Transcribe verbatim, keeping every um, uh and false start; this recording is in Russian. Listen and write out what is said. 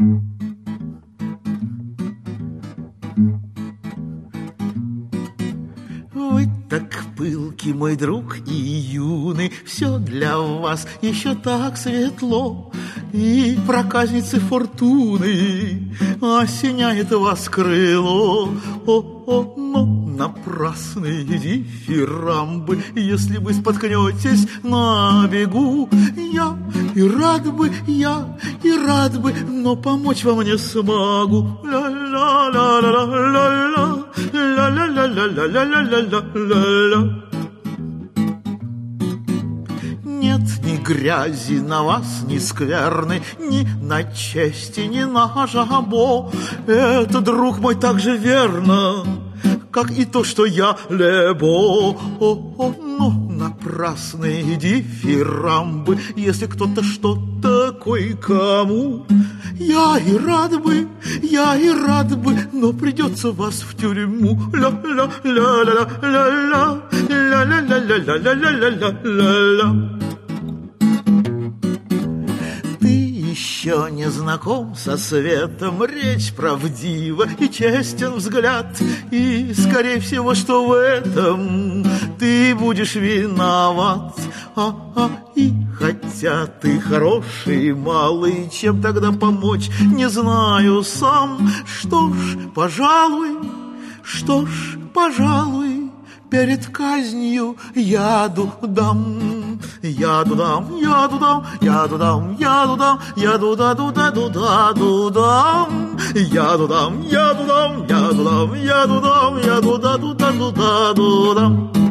Вы так пылкий, мой друг, и юный, все для вас еще так светло, и проказницы фортуны осеняет вас крыло. О-о, но напрасные дифирамбы, если вы споткнетесь на бегу. Я и рад бы, я и рад бы, но помочь вам не смогу. Ла-ла-ла-ла-ла-ла-ла, ла-ла-ла-ла-ла-ла-ла-ла. Нет ни грязи на вас, ни скверны, ни на чести, ни на жабо. Это, друг мой, так же верно, как и то, что я лебо. О-о, но напрасные дифирамбы, если кто-то что-то кое-кому. Я и рад бы, я и рад бы, но придется вас в тюрьму. Ла-ла-ла-ла-ла-ла, ла-ла-ла-ла-ла-ла-ла-ла. Еще не знаком со светом, речь правдива и честен взгляд, и, скорее всего, что в этом ты будешь виноват. А-а, и хотя ты хороший малый, чем тогда помочь, не знаю сам. Что ж, пожалуй, что ж, пожалуй, перед казнью яду дам. Яду дам, яду дам, яду дам, яду дам, яду да ду да ду да ду дам. Яду дам, яду дам, яду дам, яду дам, яду да ду да ду да ду дам.